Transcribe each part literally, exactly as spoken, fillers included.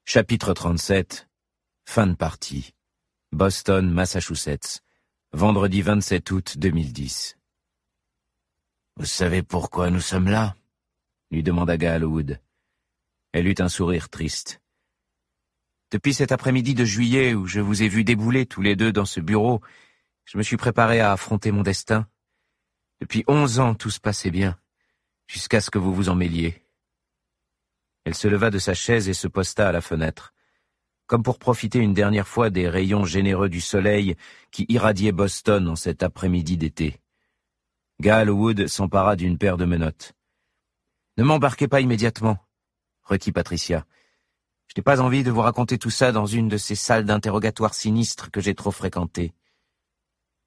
Chapitre trente-sept. Fin de partie. Boston, Massachusetts. Vendredi vingt-sept août deux mille dix. « Vous savez pourquoi nous sommes là ?» lui demanda Gaal Wood. Elle eut un sourire triste. « Depuis cet après-midi de juillet où je vous ai vus débouler tous les deux dans ce bureau, je me suis préparé à affronter mon destin. Depuis onze ans, tout se passait bien, jusqu'à ce que vous vous en mêliez. » Elle se leva de sa chaise et se posta à la fenêtre, comme pour profiter une dernière fois des rayons généreux du soleil qui irradiaient Boston en cet après-midi d'été. Gaal Wood s'empara d'une paire de menottes. « Ne m'embarquez pas immédiatement, » requit Patricia. « Je n'ai pas envie de vous raconter tout ça dans une de ces salles d'interrogatoire sinistres que j'ai trop fréquentées. »« Accordé, »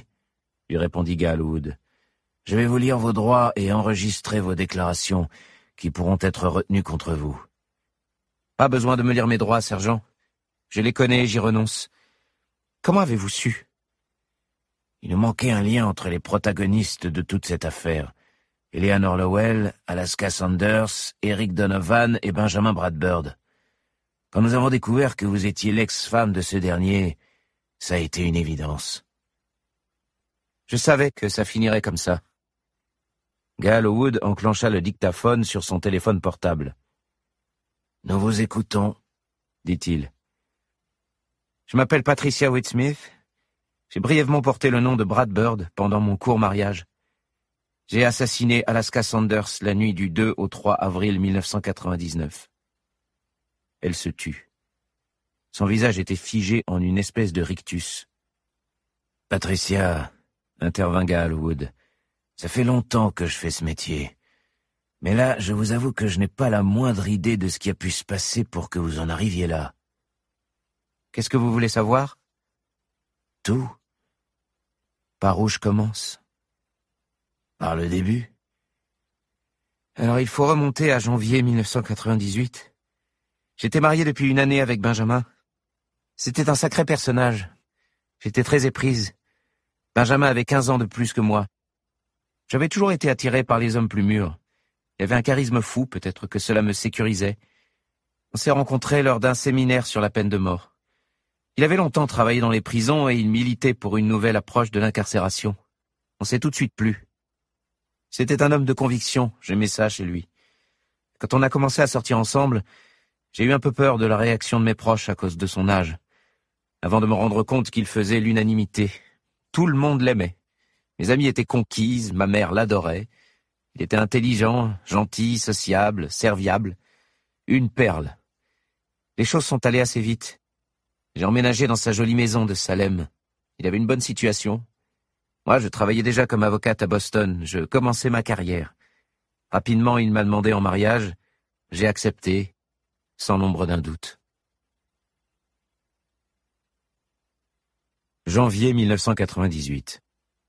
lui répondit Gaal Wood. « Je vais vous lire vos droits et enregistrer vos déclarations qui pourront être retenues contre vous. »« Pas besoin de me lire mes droits, sergent. Je les connais et j'y renonce. Comment avez-vous su ?»« Il nous manquait un lien entre les protagonistes de toute cette affaire. Eleanor Lowell, Alaska Sanders, Eric Donovan et Benjamin Bradbird. Quand nous avons découvert que vous étiez l'ex-femme de ce dernier, ça a été une évidence. » Je savais que ça finirait comme ça. Gaal Wood enclencha le dictaphone sur son téléphone portable. « Nous vous écoutons, » dit-il. « Je m'appelle Patricia Whitsmith. J'ai brièvement porté le nom de Bradbird pendant mon court mariage. J'ai assassiné Alaska Sanders la nuit du deux au trois avril mille neuf cent quatre-vingt-dix-neuf. » Elle se tut. Son visage était figé en une espèce de rictus. « Patricia, » intervint Gaal Wood, « ça fait longtemps que je fais ce métier. Mais là, je vous avoue que je n'ai pas la moindre idée de ce qui a pu se passer pour que vous en arriviez là. » « Qu'est-ce que vous voulez savoir ?»« Tout. Par où je commence ? » ?»« Par le début. » « Alors il faut remonter à janvier mille neuf cent quatre-vingt-dix-huit. J'étais marié depuis une année avec Benjamin. C'était un sacré personnage. J'étais très éprise. Benjamin avait quinze ans de plus que moi. J'avais toujours été attiré par les hommes plus mûrs. Il avait un charisme fou, peut-être que cela me sécurisait. On s'est rencontrés lors d'un séminaire sur la peine de mort. Il avait longtemps travaillé dans les prisons et il militait pour une nouvelle approche de l'incarcération. On s'est tout de suite plu. C'était un homme de conviction, j'aimais ça chez lui. Quand on a commencé à sortir ensemble, j'ai eu un peu peur de la réaction de mes proches à cause de son âge, avant de me rendre compte qu'il faisait l'unanimité. Tout le monde l'aimait. Mes amies étaient conquises, ma mère l'adorait. Il était intelligent, gentil, sociable, serviable. Une perle. Les choses sont allées assez vite. J'ai emménagé dans sa jolie maison de Salem. Il avait une bonne situation. Moi, je travaillais déjà comme avocate à Boston. Je commençais ma carrière. Rapidement, il m'a demandé en mariage. J'ai accepté, sans l'ombre d'un doute. Janvier mille neuf cent quatre-vingt-dix-huit.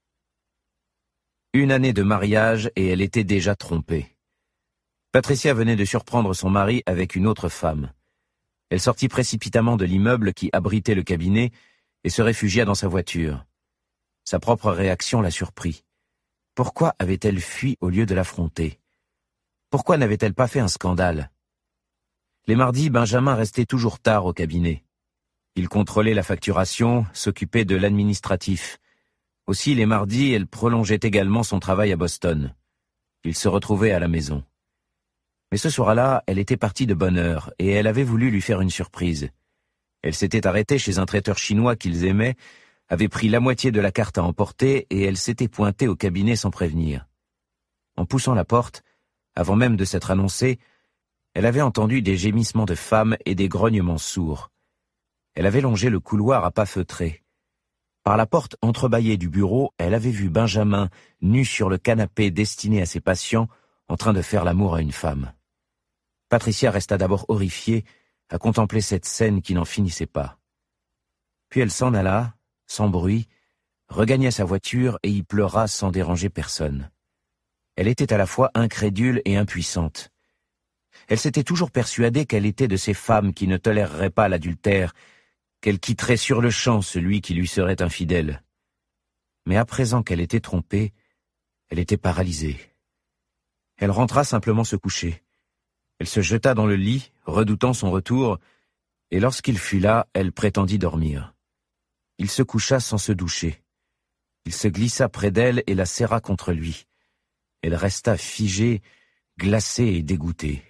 Une année de mariage et elle était déjà trompée. Patricia venait de surprendre son mari avec une autre femme. Elle sortit précipitamment de l'immeuble qui abritait le cabinet et se réfugia dans sa voiture. Sa propre réaction la surprit. Pourquoi avait-elle fui au lieu de l'affronter ? Pourquoi n'avait-elle pas fait un scandale ? Les mardis, Benjamin restait toujours tard au cabinet. Il contrôlait la facturation, s'occupait de l'administratif. Aussi, les mardis, elle prolongeait également son travail à Boston. Il se retrouvait à la maison. Mais ce soir-là, elle était partie de bonne heure et elle avait voulu lui faire une surprise. Elle s'était arrêtée chez un traiteur chinois qu'ils aimaient, avait pris la moitié de la carte à emporter et elle s'était pointée au cabinet sans prévenir. En poussant la porte, avant même de s'être annoncée, elle avait entendu des gémissements de femmes et des grognements sourds. Elle avait longé le couloir à pas feutrés. Par la porte entrebâillée du bureau, elle avait vu Benjamin, nu sur le canapé destiné à ses patients, en train de faire l'amour à une femme. Patricia resta d'abord horrifiée à contempler cette scène qui n'en finissait pas. Puis elle s'en alla, sans bruit, regagna sa voiture et y pleura sans déranger personne. Elle était à la fois incrédule et impuissante. Elle s'était toujours persuadée qu'elle était de ces femmes qui ne toléreraient pas l'adultère, qu'elle quitterait sur le champ celui qui lui serait infidèle. Mais à présent qu'elle était trompée, elle était paralysée. Elle rentra simplement se coucher. Elle se jeta dans le lit, redoutant son retour, et lorsqu'il fut là, elle prétendit dormir. Il se coucha sans se doucher. Il se glissa près d'elle et la serra contre lui. Elle resta figée, glacée et dégoûtée.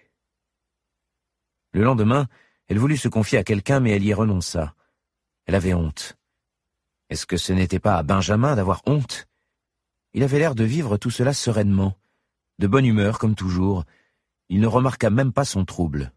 Le lendemain, elle voulut se confier à quelqu'un, mais elle y renonça. Elle avait honte. Est-ce que ce n'était pas à Benjamin d'avoir honte? Il avait l'air de vivre tout cela sereinement, de bonne humeur comme toujours. Il ne remarqua même pas son trouble.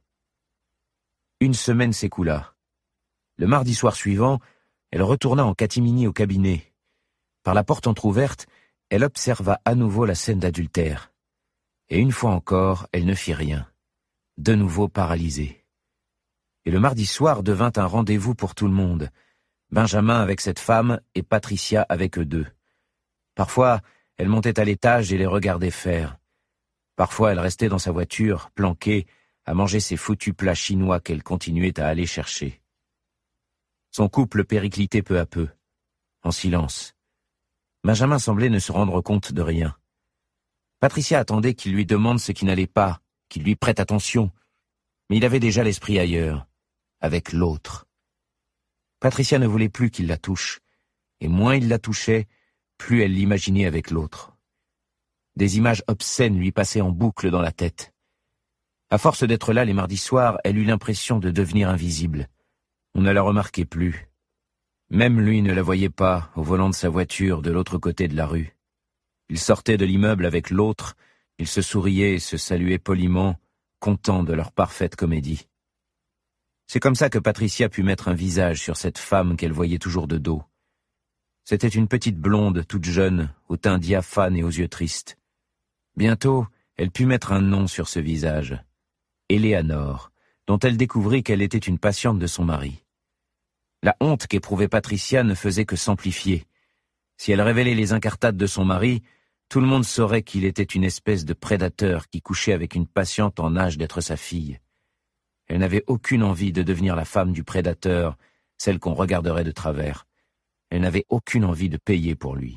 Une semaine s'écoula. Le mardi soir suivant, elle retourna en catimini au cabinet. Par la porte entr'ouverte, elle observa à nouveau la scène d'adultère. Et une fois encore, elle ne fit rien. De nouveau paralysée. Et le mardi soir devint un rendez-vous pour tout le monde. Benjamin avec cette femme et Patricia avec eux deux. Parfois, elle montait à l'étage et les regardait faire. Parfois, elle restait dans sa voiture, planquée, à manger ses foutus plats chinois qu'elle continuait à aller chercher. Son couple périclitait peu à peu, en silence. Benjamin semblait ne se rendre compte de rien. Patricia attendait qu'il lui demande ce qui n'allait pas, qu'il lui prête attention, mais il avait déjà l'esprit ailleurs, avec l'autre. Patricia ne voulait plus qu'il la touche, et moins il la touchait, plus elle l'imaginait avec l'autre. Des images obscènes lui passaient en boucle dans la tête. À force d'être là les mardis soirs, elle eut l'impression de devenir invisible. On ne la remarquait plus. Même lui ne la voyait pas au volant de sa voiture de l'autre côté de la rue. Il sortait de l'immeuble avec l'autre, ils se souriaient et se saluaient poliment, contents de leur parfaite comédie. C'est comme ça que Patricia put mettre un visage sur cette femme qu'elle voyait toujours de dos. C'était une petite blonde, toute jeune, au teint diaphane et aux yeux tristes. Bientôt, elle put mettre un nom sur ce visage. Éléanore, dont elle découvrit qu'elle était une patiente de son mari. La honte qu'éprouvait Patricia ne faisait que s'amplifier. Si elle révélait les incartades de son mari, tout le monde saurait qu'il était une espèce de prédateur qui couchait avec une patiente en âge d'être sa fille. Elle n'avait aucune envie de devenir la femme du prédateur, celle qu'on regarderait de travers. Elle n'avait aucune envie de payer pour lui.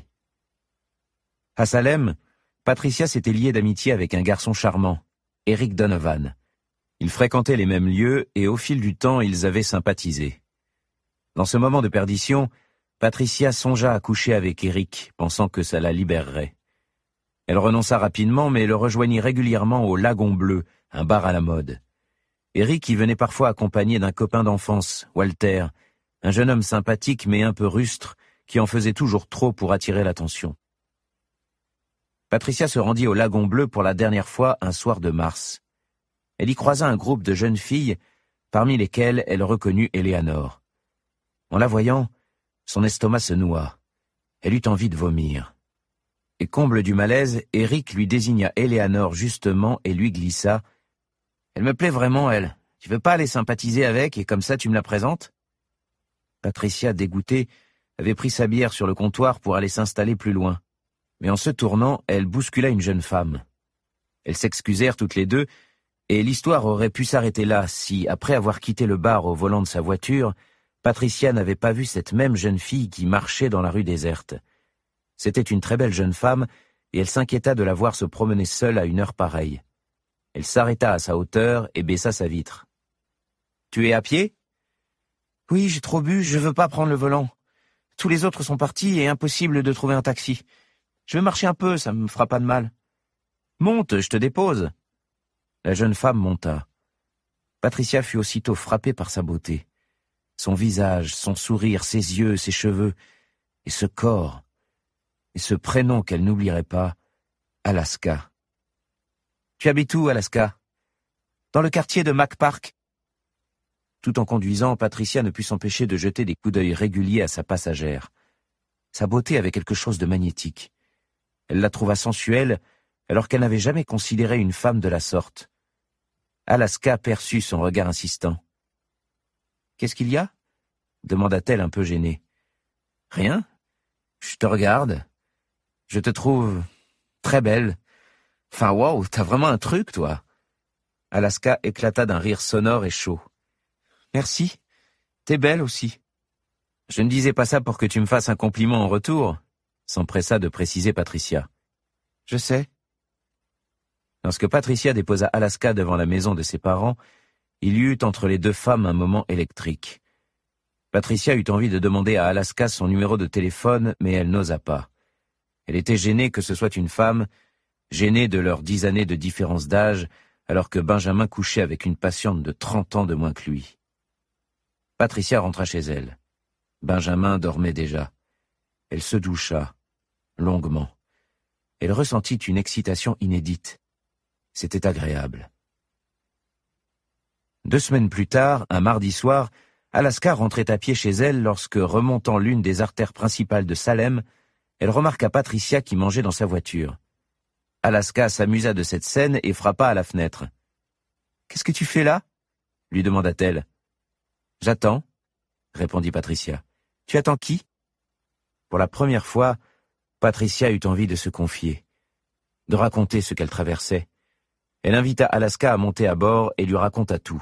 À Salem, Patricia s'était liée d'amitié avec un garçon charmant, Eric Donovan. Ils fréquentaient les mêmes lieux et au fil du temps, ils avaient sympathisé. Dans ce moment de perdition, Patricia songea à coucher avec Eric, pensant que ça la libérerait. Elle renonça rapidement, mais le rejoignit régulièrement au Lagon Bleu, un bar à la mode. Eric y venait parfois accompagné d'un copain d'enfance, Walter, un jeune homme sympathique mais un peu rustre, qui en faisait toujours trop pour attirer l'attention. Patricia se rendit au Lagon Bleu pour la dernière fois un soir de mars. Elle y croisa un groupe de jeunes filles, parmi lesquelles elle reconnut Éléanore. En la voyant, son estomac se noua. Elle eut envie de vomir. Et comble du malaise, Eric lui désigna Éléanore justement et lui glissa « Elle me plaît vraiment, elle. Tu veux pas aller sympathiser avec et comme ça tu me la présentes ?» Patricia, dégoûtée, avait pris sa bière sur le comptoir pour aller s'installer plus loin. Mais en se tournant, elle bouscula une jeune femme. Elles s'excusèrent toutes les deux, et l'histoire aurait pu s'arrêter là si, après avoir quitté le bar au volant de sa voiture, Patricia n'avait pas vu cette même jeune fille qui marchait dans la rue déserte. C'était une très belle jeune femme, et elle s'inquiéta de la voir se promener seule à une heure pareille. Elle s'arrêta à sa hauteur et baissa sa vitre. « Tu es à pied ?»« Oui, j'ai trop bu, je veux pas prendre le volant. Tous les autres sont partis et impossible de trouver un taxi. Je vais marcher un peu, ça me fera pas de mal. »« Monte, je te dépose. » La jeune femme monta. Patricia fut aussitôt frappée par sa beauté. Son visage, son sourire, ses yeux, ses cheveux, et ce corps, et ce prénom qu'elle n'oublierait pas, Alaska. « Tu habites où, Alaska ?»« Dans le quartier de Mac Park. » Tout en conduisant, Patricia ne put s'empêcher de jeter des coups d'œil réguliers à sa passagère. Sa beauté avait quelque chose de magnétique. Elle la trouva sensuelle, alors qu'elle n'avait jamais considéré une femme de la sorte. Alaska perçut son regard insistant. « Qu'est-ce qu'il y a ?» demanda-t-elle un peu gênée. « Rien. Je te regarde. Je te trouve très belle. Enfin, waouh, t'as vraiment un truc, toi. » Alaska éclata d'un rire sonore et chaud. « Merci. T'es belle aussi. » « Je ne disais pas ça pour que tu me fasses un compliment en retour, » s'empressa de préciser Patricia. « Je sais. » Lorsque Patricia déposa Alaska devant la maison de ses parents, il y eut entre les deux femmes un moment électrique. Patricia eut envie de demander à Alaska son numéro de téléphone, mais elle n'osa pas. Elle était gênée que ce soit une femme, gênée de leurs dix années de différence d'âge, alors que Benjamin couchait avec une patiente de trente ans de moins que lui. Patricia rentra chez elle. Benjamin dormait déjà. Elle se doucha, longuement. Elle ressentit une excitation inédite. C'était agréable. Deux semaines plus tard, un mardi soir, Alaska rentrait à pied chez elle lorsque, remontant l'une des artères principales de Salem, elle remarqua Patricia qui mangeait dans sa voiture. Alaska s'amusa de cette scène et frappa à la fenêtre. « Qu'est-ce que tu fais là ?» lui demanda-t-elle. « J'attends, » répondit Patricia. « Tu attends qui ?» Pour la première fois, Patricia eut envie de se confier, de raconter ce qu'elle traversait. Elle invita Alaska à monter à bord et lui raconta tout.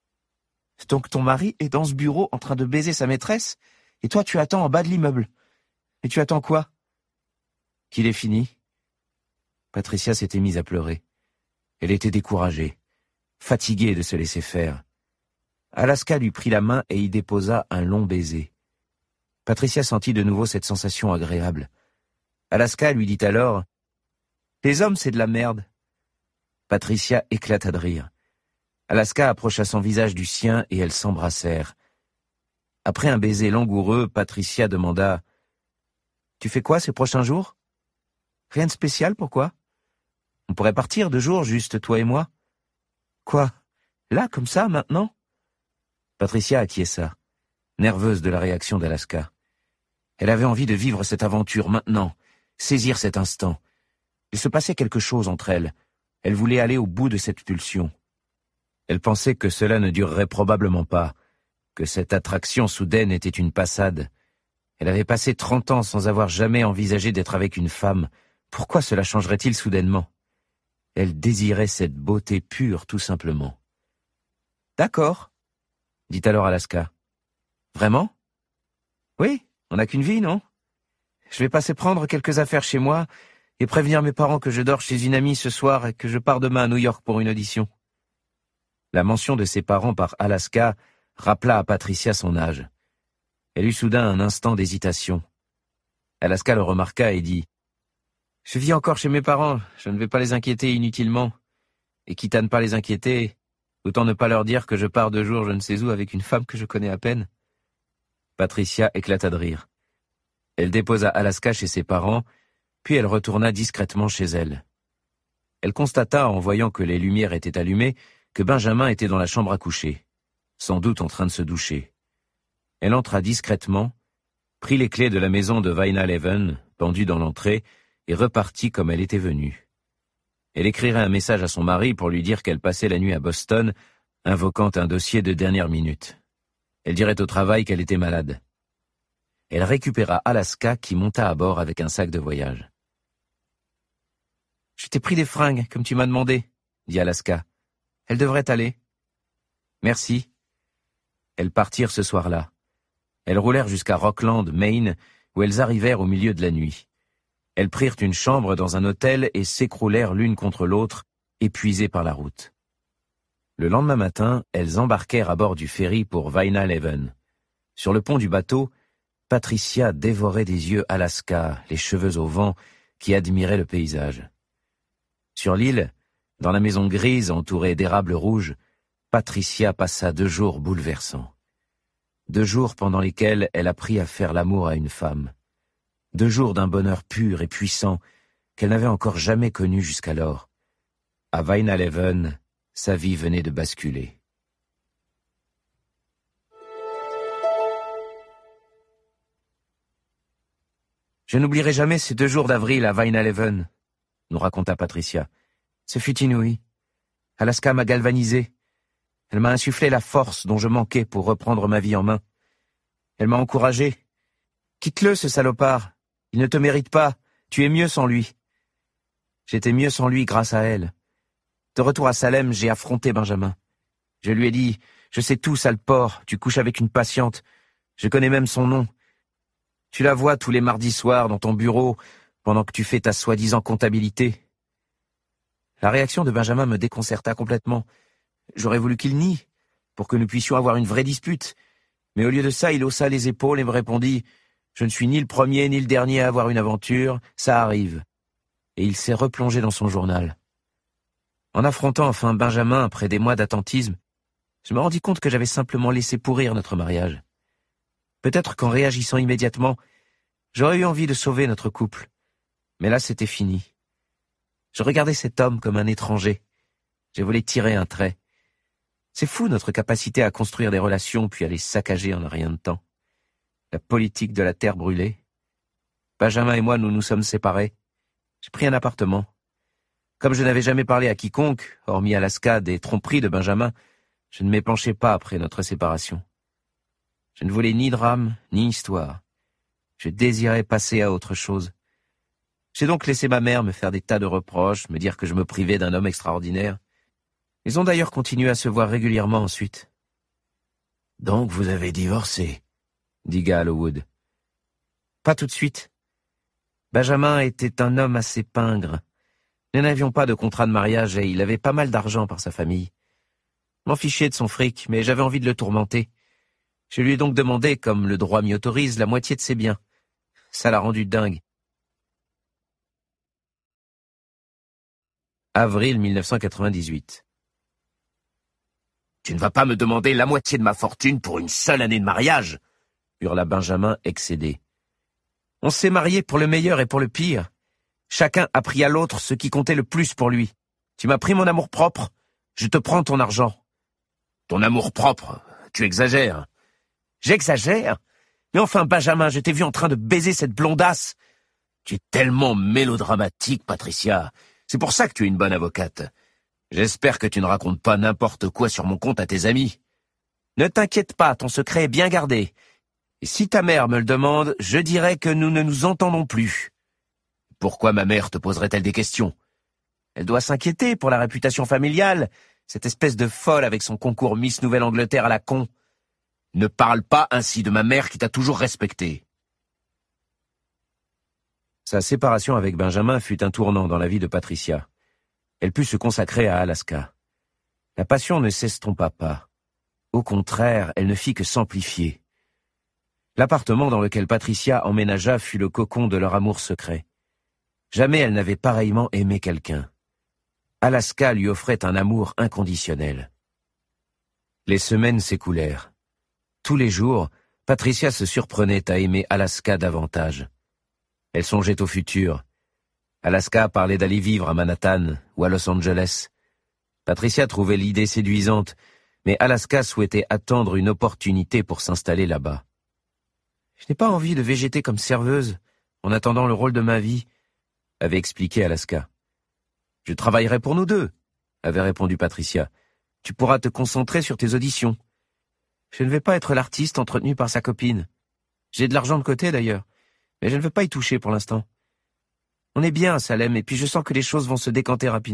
« Donc ton mari est dans ce bureau en train de baiser sa maîtresse, et toi tu attends en bas de l'immeuble. Et tu attends quoi ?»« Qu'il ait fini. » Patricia s'était mise à pleurer. Elle était découragée, fatiguée de se laisser faire. Alaska lui prit la main et y déposa un long baiser. Patricia sentit de nouveau cette sensation agréable. Alaska lui dit alors « Les hommes, c'est de la merde. » Patricia éclata de rire. Alaska approcha son visage du sien et elles s'embrassèrent. Après un baiser langoureux, Patricia demanda « Tu fais quoi ces prochains jours ? Rien de spécial, pourquoi ? On pourrait partir deux jours, juste toi et moi. » « Quoi ? Là, comme ça, maintenant ?» Patricia acquiesça, nerveuse de la réaction d'Alaska. Elle avait envie de vivre cette aventure maintenant, saisir cet instant. Il se passait quelque chose entre elles. Elle voulait aller au bout de cette pulsion. Elle pensait que cela ne durerait probablement pas, que cette attraction soudaine était une passade. Elle avait passé trente ans sans avoir jamais envisagé d'être avec une femme. Pourquoi cela changerait-il soudainement ? Elle désirait cette beauté pure, tout simplement. « D'accord, » dit alors Alaska. « Vraiment ? Oui, on n'a qu'une vie, non ? Je vais passer prendre quelques affaires chez moi et prévenir mes parents que je dors chez une amie ce soir et que je pars demain à New York pour une audition. » La mention de ses parents par Alaska rappela à Patricia son âge. Elle eut soudain un instant d'hésitation. Alaska le remarqua et dit « Je vis encore chez mes parents, je ne vais pas les inquiéter inutilement. Et quitte à ne pas les inquiéter, autant ne pas leur dire que je pars deux jours je ne sais où avec une femme que je connais à peine. » Patricia éclata de rire. Elle déposa Alaska chez ses parents, puis elle retourna discrètement chez elle. Elle constata, en voyant que les lumières étaient allumées, que Benjamin était dans la chambre à coucher, sans doute en train de se doucher. Elle entra discrètement, prit les clés de la maison de Vinalhaven, pendue dans l'entrée, et repartit comme elle était venue. Elle écrirait un message à son mari pour lui dire qu'elle passait la nuit à Boston, invoquant un dossier de dernière minute. Elle dirait au travail qu'elle était malade. Elle récupéra Alaska qui monta à bord avec un sac de voyage. « Je t'ai pris des fringues, comme tu m'as demandé, » dit Alaska. « Elles devraient aller. »« Merci. » Elles partirent ce soir-là. Elles roulèrent jusqu'à Rockland, Maine, où elles arrivèrent au milieu de la nuit. Elles prirent une chambre dans un hôtel et s'écroulèrent l'une contre l'autre, épuisées par la route. Le lendemain matin, elles embarquèrent à bord du ferry pour Vinalhaven. Sur le pont du bateau, Patricia dévorait des yeux Alaska, les cheveux au vent, qui admirait le paysage. Sur l'île, dans la maison grise entourée d'érables rouges, Patricia passa deux jours bouleversants. Deux jours pendant lesquels elle apprit à faire l'amour à une femme. Deux jours d'un bonheur pur et puissant qu'elle n'avait encore jamais connu jusqu'alors. À Vinalhaven, sa vie venait de basculer. « Je n'oublierai jamais ces deux jours d'avril à Vinalhaven, » nous raconta Patricia. « Ce fut inouï. Alaska m'a galvanisé. Elle m'a insufflé la force dont je manquais pour reprendre ma vie en main. Elle m'a encouragé. « Quitte-le, ce salopard. Il ne te mérite pas. Tu es mieux sans lui. » J'étais mieux sans lui grâce à elle. De retour à Salem, j'ai affronté Benjamin. Je lui ai dit « Je sais tout, sale porc, tu couches avec une patiente. Je connais même son nom. Tu la vois tous les mardis soirs dans ton bureau pendant que tu fais ta soi-disant comptabilité. » La réaction de Benjamin me déconcerta complètement. J'aurais voulu qu'il nie, pour que nous puissions avoir une vraie dispute. Mais au lieu de ça, il haussa les épaules et me répondit « Je ne suis ni le premier ni le dernier à avoir une aventure, ça arrive. » Et il s'est replongé dans son journal. En affrontant enfin Benjamin après des mois d'attentisme, je me rendis compte que j'avais simplement laissé pourrir notre mariage. Peut-être qu'en réagissant immédiatement, j'aurais eu envie de sauver notre couple. Mais là, c'était fini. Je regardais cet homme comme un étranger. J'ai voulu tirer un trait. C'est fou notre capacité à construire des relations puis à les saccager en un rien de temps. La politique de la terre brûlée. Benjamin et moi, nous nous sommes séparés. J'ai pris un appartement. Comme je n'avais jamais parlé à quiconque, hormis Alaska, des tromperies de Benjamin, je ne m'épanchais pas après notre séparation. Je ne voulais ni drame, ni histoire. Je désirais passer à autre chose. J'ai donc laissé ma mère me faire des tas de reproches, me dire que je me privais d'un homme extraordinaire. Ils ont d'ailleurs continué à se voir régulièrement ensuite. « Donc vous avez divorcé ?» dit Gale Wood. « Pas tout de suite. Benjamin était un homme assez pingre. Nous n'avions pas de contrat de mariage et il avait pas mal d'argent par sa famille. Je m'en fichais de son fric, mais j'avais envie de le tourmenter. Je lui ai donc demandé, comme le droit m'y autorise, la moitié de ses biens. Ça l'a rendu dingue. » Avril mille neuf cent quatre-vingt-dix-huit. « Tu ne vas pas me demander la moitié de ma fortune pour une seule année de mariage !» hurla Benjamin excédé. « On s'est mariés pour le meilleur et pour le pire. Chacun a pris à l'autre ce qui comptait le plus pour lui. Tu m'as pris mon amour-propre, je te prends ton argent. »« Ton amour-propre, tu exagères. »« J'exagère ? Mais enfin, Benjamin, je t'ai vu en train de baiser cette blondasse. »« Tu es tellement mélodramatique, Patricia. C'est pour ça que tu es une bonne avocate. J'espère que tu ne racontes pas n'importe quoi sur mon compte à tes amis. Ne t'inquiète pas, ton secret est bien gardé. Et si ta mère me le demande, je dirai que nous ne nous entendons plus. » « Pourquoi ma mère te poserait-elle des questions ? Elle doit s'inquiéter pour la réputation familiale, cette espèce de folle avec son concours Miss Nouvelle-Angleterre à la con. Ne parle pas ainsi de ma mère qui t'a toujours respecté. » Sa séparation avec Benjamin fut un tournant dans la vie de Patricia. Elle put se consacrer à Alaska. La passion ne s'estompa pas. Au contraire, elle ne fit que s'amplifier. L'appartement dans lequel Patricia emménagea fut le cocon de leur amour secret. Jamais elle n'avait pareillement aimé quelqu'un. Alaska lui offrait un amour inconditionnel. Les semaines s'écoulèrent. Tous les jours, Patricia se surprenait à aimer Alaska davantage. Elle songeait au futur. Alaska parlait d'aller vivre à Manhattan ou à Los Angeles. Patricia trouvait l'idée séduisante, mais Alaska souhaitait attendre une opportunité pour s'installer là-bas. « Je n'ai pas envie de végéter comme serveuse, en attendant le rôle de ma vie, » avait expliqué Alaska. « Je travaillerai pour nous deux, » avait répondu Patricia. « Tu pourras te concentrer sur tes auditions. Je ne vais pas être l'artiste entretenu par sa copine. J'ai de l'argent de côté d'ailleurs, mais je ne veux pas y toucher pour l'instant. On est bien à Salem et puis je sens que les choses vont se décanter rapidement. »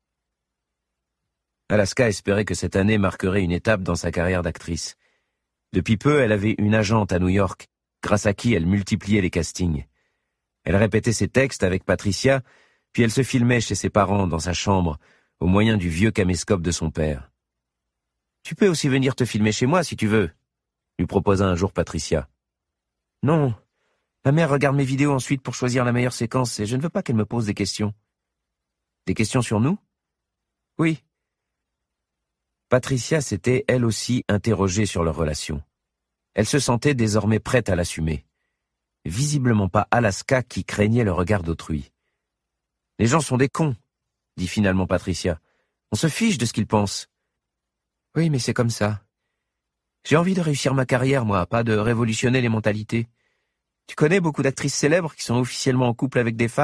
Alaska espérait que cette année marquerait une étape dans sa carrière d'actrice. Depuis peu, elle avait une agente à New York, grâce à qui elle multipliait les castings. Elle répétait ses textes avec Patricia, puis elle se filmait chez ses parents dans sa chambre, au moyen du vieux caméscope de son père. « Tu peux aussi venir te filmer chez moi si tu veux », lui proposa un jour Patricia. « Non, ma mère regarde mes vidéos ensuite pour choisir la meilleure séquence et je ne veux pas qu'elle me pose des questions. »« Des questions sur nous ? » ?»« Oui. » Patricia s'était elle aussi interrogée sur leur relation. Elle se sentait désormais prête à l'assumer. Visiblement pas Alaska qui craignait le regard d'autrui. « Les gens sont des cons, » dit finalement Patricia. « On se fiche de ce qu'ils pensent. »« Oui, mais c'est comme ça. J'ai envie de réussir ma carrière, moi, pas de révolutionner les mentalités. Tu connais beaucoup d'actrices célèbres qui sont officiellement en couple avec des femmes ? »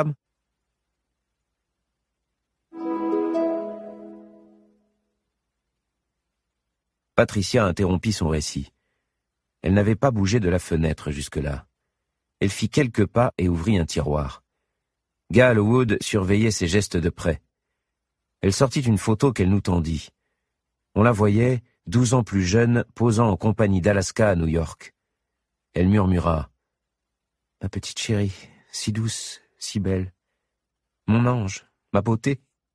Patricia interrompit son récit. Elle n'avait pas bougé de la fenêtre jusque-là. Elle fit quelques pas et ouvrit un tiroir. Gale Wood surveillait ses gestes de près. Elle sortit une photo qu'elle nous tendit. On la voyait, douze ans plus jeune, posant en compagnie d'Alaska à New York. Elle murmura « Ma petite chérie, si douce, si belle. Mon ange, ma beauté. »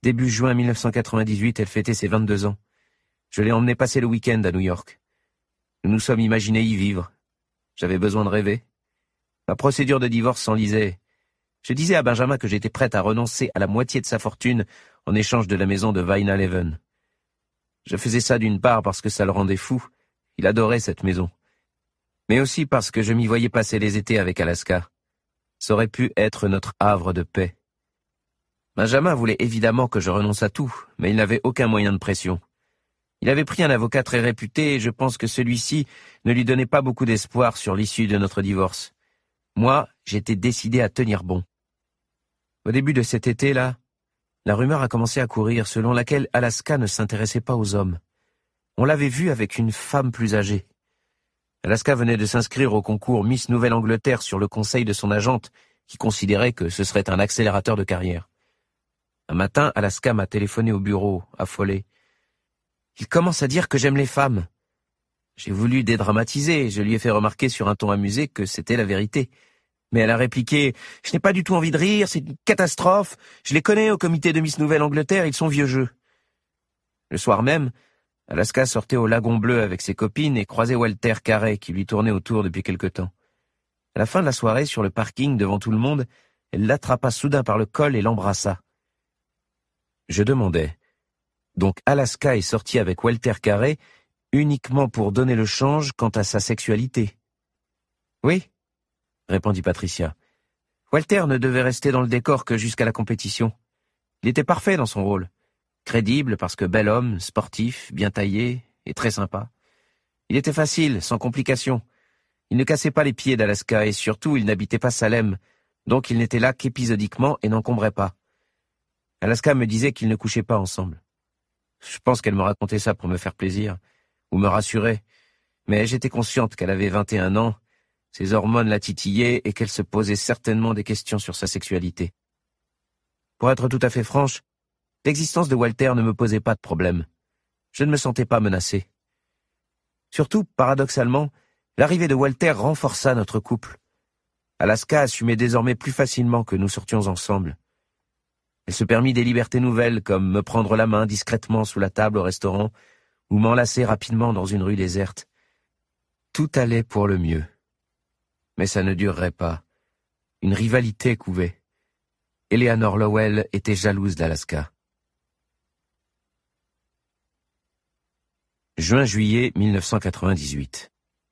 Début juin mille neuf cent quatre-vingt-dix-huit, elle fêtait ses vingt-deux ans. Je l'ai emmenée passer le week-end à New York. Nous nous sommes imaginés y vivre. J'avais besoin de rêver. Ma procédure de divorce s'enlisait. Je disais à Benjamin que j'étais prête à renoncer à la moitié de sa fortune en échange de la maison de Vinyl Haven. Je faisais ça d'une part parce que ça le rendait fou. Il adorait cette maison. Mais aussi parce que je m'y voyais passer les étés avec Alaska. Ça aurait pu être notre havre de paix. Benjamin voulait évidemment que je renonce à tout, mais il n'avait aucun moyen de pression. Il avait pris un avocat très réputé et je pense que celui-ci ne lui donnait pas beaucoup d'espoir sur l'issue de notre divorce. Moi, j'étais décidé à tenir bon. Au début de cet été-là, la rumeur a commencé à courir selon laquelle Alaska ne s'intéressait pas aux hommes. On l'avait vue avec une femme plus âgée. Alaska venait de s'inscrire au concours Miss Nouvelle-Angleterre sur le conseil de son agente, qui considérait que ce serait un accélérateur de carrière. Un matin, Alaska m'a téléphoné au bureau, affolé. Il commence à dire que j'aime les femmes. J'ai voulu dédramatiser, je lui ai fait remarquer sur un ton amusé que c'était la vérité. Mais elle a répliqué « Je n'ai pas du tout envie de rire, c'est une catastrophe. Je les connais au comité de Miss Nouvelle-Angleterre, ils sont vieux jeux. » Le soir même, Alaska sortait au Lagon Bleu avec ses copines et croisait Walter Carey qui lui tournait autour depuis quelque temps. À la fin de la soirée, sur le parking, devant tout le monde, elle l'attrapa soudain par le col et l'embrassa. Je demandais. Donc Alaska est sortie avec Walter Carey uniquement pour donner le change quant à sa sexualité. Oui, répondit Patricia. Walter ne devait rester dans le décor que jusqu'à la compétition. Il était parfait dans son rôle. Crédible parce que bel homme, sportif, bien taillé et très sympa. Il était facile, sans complications. Il ne cassait pas les pieds d'Alaska et surtout il n'habitait pas Salem, donc il n'était là qu'épisodiquement et n'encombrait pas. Alaska me disait qu'ils ne couchaient pas ensemble. Je pense qu'elle me racontait ça pour me faire plaisir, ou me rassurer, mais j'étais consciente qu'elle avait vingt et un ans, ses hormones la titillaient et qu'elle se posait certainement des questions sur sa sexualité. Pour être tout à fait franche, l'existence de Walter ne me posait pas de problème. Je ne me sentais pas menacé. Surtout, paradoxalement, l'arrivée de Walter renforça notre couple. Alaska assumait désormais plus facilement que nous sortions ensemble. Elle se permit des libertés nouvelles, comme me prendre la main discrètement sous la table au restaurant, ou m'enlacer rapidement dans une rue déserte. Tout allait pour le mieux. Mais ça ne durerait pas. Une rivalité couvait. Eleanor Lowell était jalouse d'Alaska. Juin-juillet mille neuf cent quatre-vingt-dix-huit.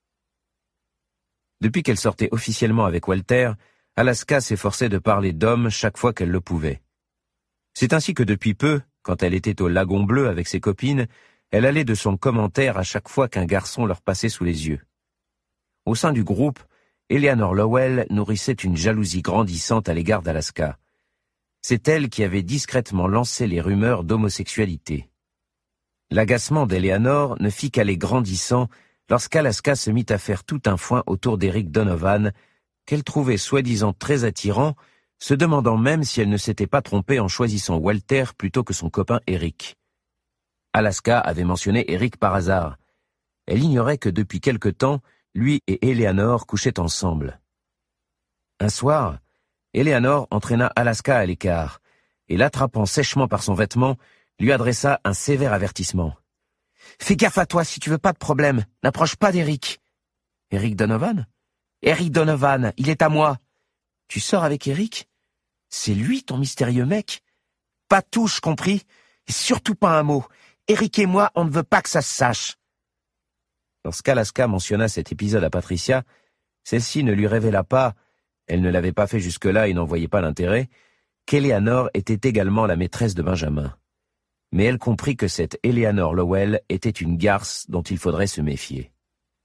Depuis qu'elle sortait officiellement avec Walter, Alaska s'efforçait de parler d'hommes chaque fois qu'elle le pouvait. C'est ainsi que depuis peu, quand elle était au Lagon Bleu avec ses copines, elle allait de son commentaire à chaque fois qu'un garçon leur passait sous les yeux. Au sein du groupe, Eleanor Lowell nourrissait une jalousie grandissante à l'égard d'Alaska. C'est elle qui avait discrètement lancé les rumeurs d'homosexualité. L'agacement d'Eleanor ne fit qu'aller grandissant lorsqu'Alaska se mit à faire tout un foin autour d'Eric Donovan, qu'elle trouvait soi-disant très attirant, se demandant même si elle ne s'était pas trompée en choisissant Walter plutôt que son copain Eric. Alaska avait mentionné Eric par hasard. Elle ignorait que depuis quelque temps, lui et Eleanor couchaient ensemble. Un soir, Eleanor entraîna Alaska à l'écart, et l'attrapant sèchement par son vêtement, lui adressa un sévère avertissement. « Fais gaffe à toi si tu veux pas de problème, n'approche pas d'Eric. »« Eric Donovan ?»« Eric Donovan, il est à moi. »« Tu sors avec Eric ? C'est lui ton mystérieux mec ? Pas touche, compris ? Et surtout pas un mot. Eric et moi, on ne veut pas que ça se sache. » Lorsqu'Alaska mentionna cet épisode à Patricia, celle-ci ne lui révéla pas, elle ne l'avait pas fait jusque-là et n'en voyait pas l'intérêt, qu'Eleanor était également la maîtresse de Benjamin. Mais elle comprit que cette Eleanor Lowell était une garce dont il faudrait se méfier.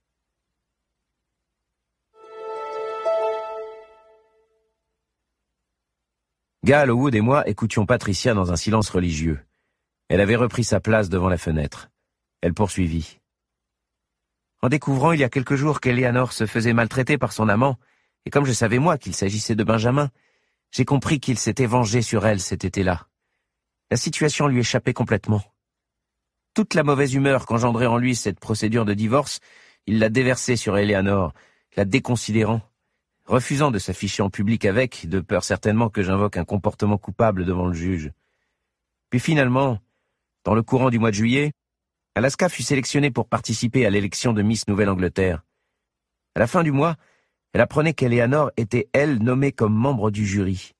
Gal Howard et moi écoutions Patricia dans un silence religieux. Elle avait repris sa place devant la fenêtre. Elle poursuivit. En découvrant il y a quelques jours qu'Eleanor se faisait maltraiter par son amant, et comme je savais moi qu'il s'agissait de Benjamin, j'ai compris qu'il s'était vengé sur elle cet été-là. La situation lui échappait complètement. Toute la mauvaise humeur qu'engendrait en lui cette procédure de divorce, il l'a déversée sur Eleanor, la déconsidérant, refusant de s'afficher en public avec, de peur certainement que j'invoque un comportement coupable devant le juge. Puis finalement, dans le courant du mois de juillet, Alaska fut sélectionnée pour participer à l'élection de Miss Nouvelle-Angleterre. À la fin du mois, elle apprenait qu'Eleanor était, elle, nommée comme membre du jury.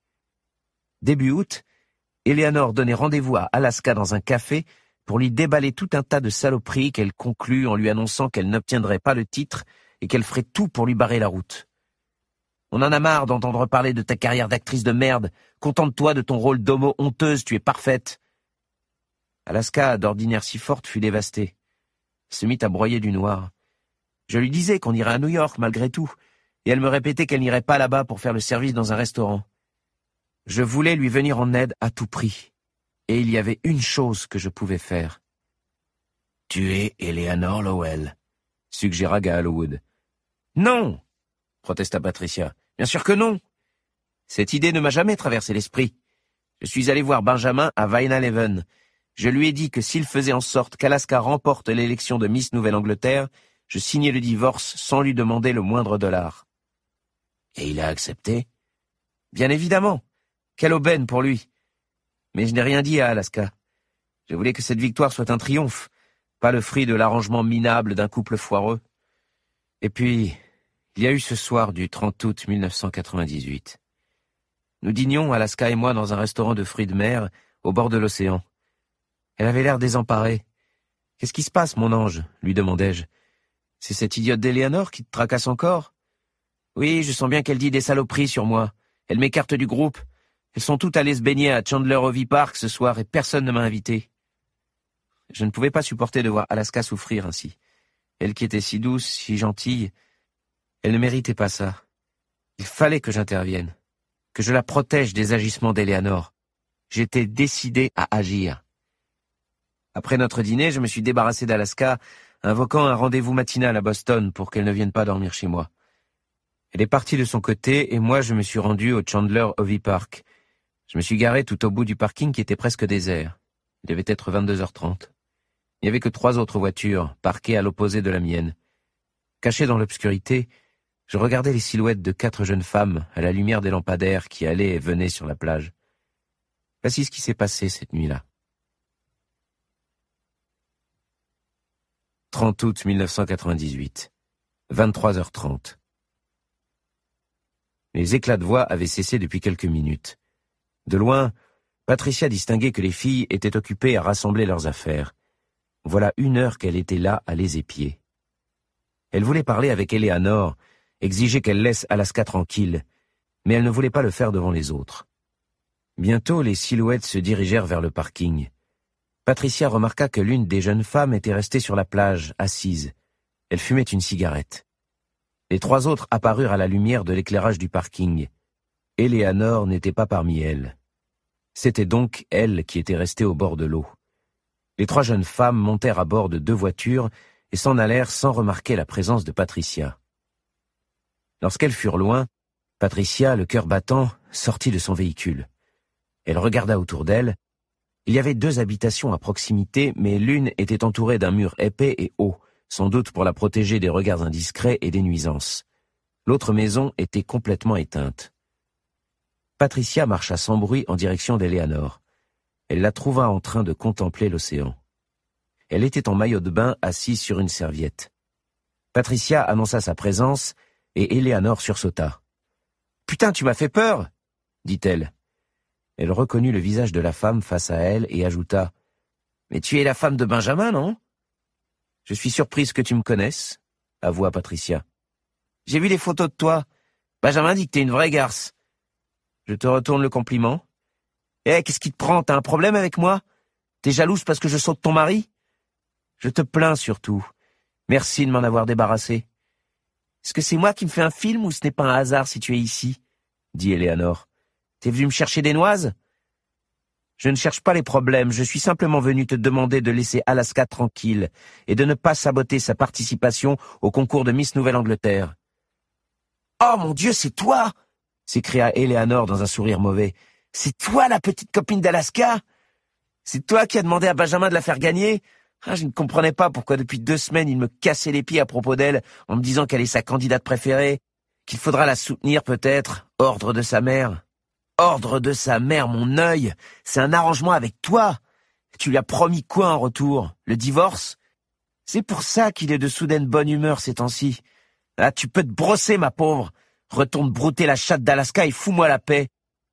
Début août, Eleanor donnait rendez-vous à Alaska dans un café pour lui déballer tout un tas de saloperies qu'elle conclut en lui annonçant qu'elle n'obtiendrait pas le titre et qu'elle ferait tout pour lui barrer la route. « On en a marre d'entendre parler de ta carrière d'actrice de merde. Contente-toi de ton rôle d'homo honteuse, tu es parfaite. » Alaska, d'ordinaire si forte, fut dévastée. Elle se mit à broyer du noir. Je lui disais qu'on irait à New York malgré tout, et elle me répétait qu'elle n'irait pas là-bas pour faire le service dans un restaurant. Je voulais lui venir en aide à tout prix, et il y avait une chose que je pouvais faire. « Tuer Eleanor Lowell », suggéra Gallowwood. « Non !» protesta Patricia. « Bien sûr que non. Cette idée ne m'a jamais traversé l'esprit. Je suis allé voir Benjamin à Vinalhaven. Je lui ai dit que s'il faisait en sorte qu'Alaska remporte l'élection de Miss Nouvelle-Angleterre, je signais le divorce sans lui demander le moindre dollar. » Et il a accepté ? Bien évidemment. Quelle aubaine pour lui. Mais je n'ai rien dit à Alaska. Je voulais que cette victoire soit un triomphe, pas le fruit de l'arrangement minable d'un couple foireux. Et puis, il y a eu ce soir du trente août mille neuf cent quatre-vingt-dix-huit. Nous dînions, Alaska et moi, dans un restaurant de fruits de mer, au bord de l'océan. Elle avait l'air désemparée. « Qu'est-ce qui se passe, mon ange ?» lui demandai-je. « C'est cette idiote d'Eleanor qui te tracasse encore ?»« Oui, je sens bien qu'elle dit des saloperies sur moi. Elle m'écarte du groupe. Elles sont toutes allées se baigner à Chandler-Ovey Park ce soir et personne ne m'a invité. » Je ne pouvais pas supporter de voir Alaska souffrir ainsi. Elle qui était si douce, si gentille, elle ne méritait pas ça. Il fallait que j'intervienne, que je la protège des agissements d'Eleanor. J'étais décidé à agir. Après notre dîner, je me suis débarrassé d'Alaska, invoquant un rendez-vous matinal à Boston pour qu'elle ne vienne pas dormir chez moi. Elle est partie de son côté et moi je me suis rendu au Chandler-Ovey Park. Je me suis garé tout au bout du parking qui était presque désert. Il devait être vingt-deux heures trente. Il n'y avait que trois autres voitures, parquées à l'opposé de la mienne. Caché dans l'obscurité, je regardais les silhouettes de quatre jeunes femmes à la lumière des lampadaires qui allaient et venaient sur la plage. Voici ce qui s'est passé cette nuit-là. trente août mille neuf cent quatre-vingt-dix-huit, vingt-trois heures trente. Les éclats de voix avaient cessé depuis quelques minutes. De loin, Patricia distinguait que les filles étaient occupées à rassembler leurs affaires. Voilà une heure qu'elle était là à les épier. Elle voulait parler avec Eleanor, exiger qu'elle laisse Alaska tranquille, mais elle ne voulait pas le faire devant les autres. Bientôt, les silhouettes se dirigèrent vers le parking. Patricia remarqua que l'une des jeunes femmes était restée sur la plage, assise. Elle fumait une cigarette. Les trois autres apparurent à la lumière de l'éclairage du parking. Eleanor n'était pas parmi elles. C'était donc elle qui était restée au bord de l'eau. Les trois jeunes femmes montèrent à bord de deux voitures et s'en allèrent sans remarquer la présence de Patricia. Lorsqu'elles furent loin, Patricia, le cœur battant, sortit de son véhicule. Elle regarda autour d'elle. Il y avait deux habitations à proximité, mais l'une était entourée d'un mur épais et haut, sans doute pour la protéger des regards indiscrets et des nuisances. L'autre maison était complètement éteinte. Patricia marcha sans bruit en direction d'Eleanor. Elle la trouva en train de contempler l'océan. Elle était en maillot de bain assise sur une serviette. Patricia annonça sa présence et Eleanor sursauta. « Putain, tu m'as fait peur !» dit-elle. Elle reconnut le visage de la femme face à elle et ajouta « Mais tu es la femme de Benjamin, non ?»« Je suis surprise que tu me connaisses, » avoua Patricia. « J'ai vu les photos de toi. Benjamin dit que t'es une vraie garce. » Je te retourne le compliment. « Eh, qu'est-ce qui te prend? T'as un problème avec moi? T'es jalouse parce que je saute ton mari? Je te plains surtout. Merci de m'en avoir débarrassé. Est-ce que c'est moi qui me fais un film ou ce n'est pas un hasard si tu es ici ?» dit Eleanor. T'es venu me chercher des noises? Je ne cherche pas les problèmes, je suis simplement venu te demander de laisser Alaska tranquille et de ne pas saboter sa participation au concours de Miss Nouvelle-Angleterre. « Oh mon Dieu, c'est toi !» s'écria Eleanor dans un sourire mauvais. « C'est toi la petite copine d'Alaska? C'est toi qui as demandé à Benjamin de la faire gagner? Ah, je ne comprenais pas pourquoi depuis deux semaines il me cassait les pieds à propos d'elle en me disant qu'elle est sa candidate préférée, qu'il faudra la soutenir peut-être, ordre de sa mère. » Ordre de sa mère, mon œil, c'est un arrangement avec toi. Tu lui as promis quoi en retour? Le divorce? C'est pour ça qu'il est de soudaine bonne humeur ces temps-ci. Ah, tu peux te brosser, ma pauvre. Retourne brouter la chatte d'Alaska et fous-moi la paix.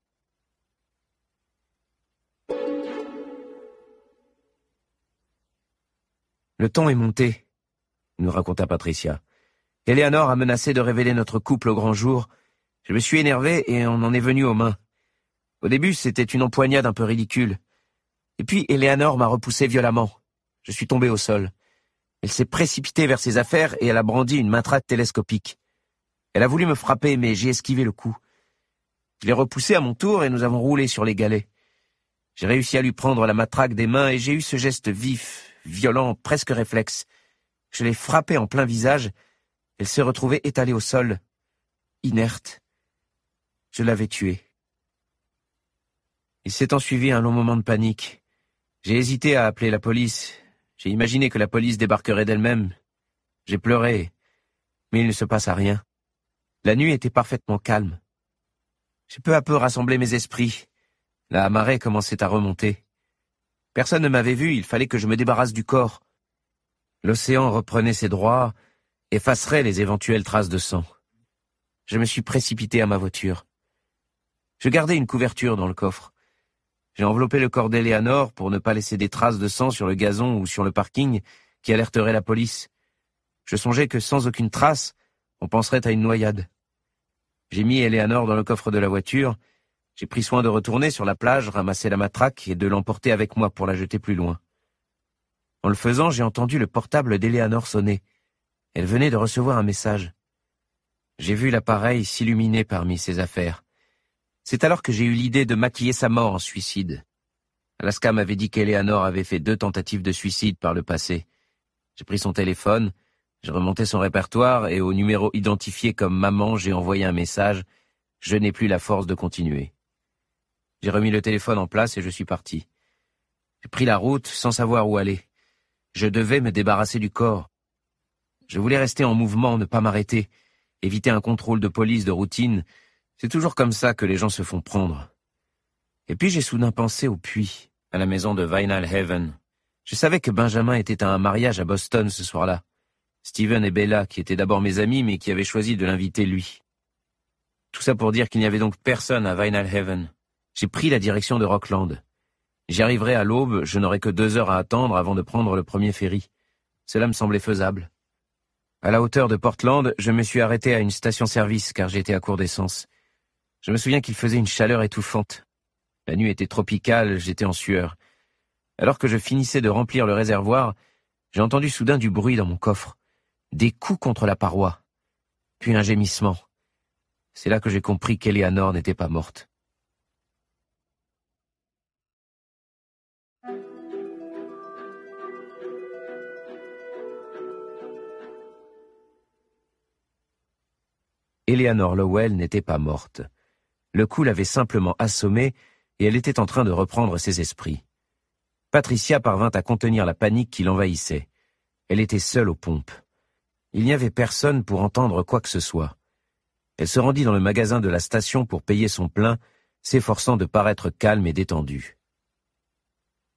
Le ton est monté, nous raconta Patricia. Eleanor a menacé de révéler notre couple au grand jour. Je me suis énervé et on en est venu aux mains. Au début, c'était une empoignade un peu ridicule. Et puis, Eleanor m'a repoussé violemment. Je suis tombé au sol. Elle s'est précipitée vers ses affaires et elle a brandi une matraque télescopique. Elle a voulu me frapper, mais j'ai esquivé le coup. Je l'ai repoussée à mon tour et nous avons roulé sur les galets. J'ai réussi à lui prendre la matraque des mains et j'ai eu ce geste vif, violent, presque réflexe. Je l'ai frappée en plein visage. Elle s'est retrouvée étalée au sol, inerte. Je l'avais tuée. Il s'est ensuivi un long moment de panique. J'ai hésité à appeler la police. J'ai imaginé que la police débarquerait d'elle-même. J'ai pleuré, mais il ne se passa rien. La nuit était parfaitement calme. J'ai peu à peu rassemblé mes esprits. La marée commençait à remonter. Personne ne m'avait vu, il fallait que je me débarrasse du corps. L'océan reprenait ses droits, effacerait les éventuelles traces de sang. Je me suis précipité à ma voiture. Je gardais une couverture dans le coffre. J'ai enveloppé le corps d'Eleanor pour ne pas laisser des traces de sang sur le gazon ou sur le parking qui alerteraient la police. Je songeais que sans aucune trace, on penserait à une noyade. J'ai mis Eleanor dans le coffre de la voiture. J'ai pris soin de retourner sur la plage, ramasser la matraque et de l'emporter avec moi pour la jeter plus loin. En le faisant, j'ai entendu le portable d'Eleanor sonner. Elle venait de recevoir un message. J'ai vu l'appareil s'illuminer parmi ses affaires. C'est alors que j'ai eu l'idée de maquiller sa mort en suicide. Alaska m'avait dit qu'Eleanor avait fait deux tentatives de suicide par le passé. J'ai pris son téléphone, j'ai remonté son répertoire et au numéro identifié comme maman, j'ai envoyé un message. Je n'ai plus la force de continuer. J'ai remis le téléphone en place et je suis parti. J'ai pris la route sans savoir où aller. Je devais me débarrasser du corps. Je voulais rester en mouvement, ne pas m'arrêter, éviter un contrôle de police de routine. C'est toujours comme ça que les gens se font prendre. Et puis j'ai soudain pensé au puits, à la maison de Vinyl Haven. Je savais que Benjamin était à un mariage à Boston ce soir-là. Steven et Bella, qui étaient d'abord mes amis, mais qui avaient choisi de l'inviter lui. Tout ça pour dire qu'il n'y avait donc personne à Vinyl Haven. J'ai pris la direction de Rockland. J'y arriverai à l'aube, je n'aurai que deux heures à attendre avant de prendre le premier ferry. Cela me semblait faisable. À la hauteur de Portland, je me suis arrêté à une station-service car j'étais à court d'essence. Je me souviens qu'il faisait une chaleur étouffante. La nuit était tropicale, j'étais en sueur. Alors que je finissais de remplir le réservoir, j'ai entendu soudain du bruit dans mon coffre. Des coups contre la paroi. Puis un gémissement. C'est là que j'ai compris qu'Eleanor n'était pas morte. Eleanor Lowell n'était pas morte. Le coup l'avait simplement assommée et elle était en train de reprendre ses esprits. Patricia parvint à contenir la panique qui l'envahissait. Elle était seule aux pompes. Il n'y avait personne pour entendre quoi que ce soit. Elle se rendit dans le magasin de la station pour payer son plein, s'efforçant de paraître calme et détendue.